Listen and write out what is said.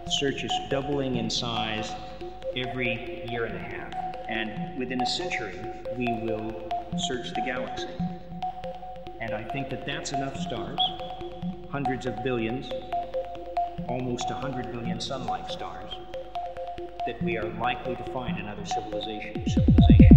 search is doubling in size every year and a half. And within a century, we will search the galaxy. And I think that that's enough stars, hundreds of billions, almost 100 billion sun-like stars, that we are likely to find another civilization.